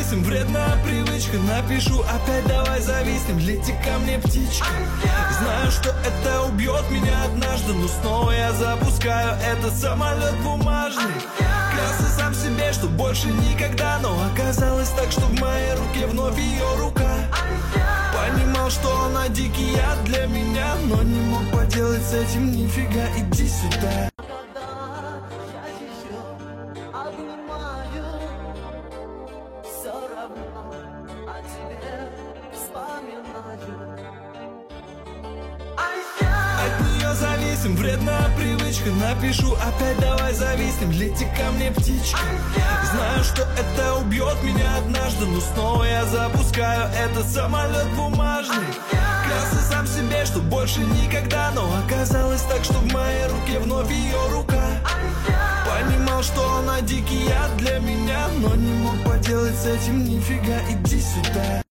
зависим, вредная привычка. Напишу опять, давай зависнем, лети ко мне, птичка. Знаю, что это убьет меня однажды, но снова я запускаю этот самолет бумажный. Клялся сам себе, что больше никогда, но оказалось так, что в моей руке вновь ее рука. Понимал, что она дикий яд для меня, но не мог поделать с этим нифига, иди сюда. От нее зависим, вредная привычка. Напишу опять, давай зависнем, лети ко мне, птичка. Знаю, что это убьет меня однажды, но снова я запускаю этот самолет бумажный. Клялся сам себе, что больше никогда, но оказалось так, что в моей руке вновь ее рука. Понимал, что она дикий яд для меня, но не мог поделать с этим нифига, иди сюда.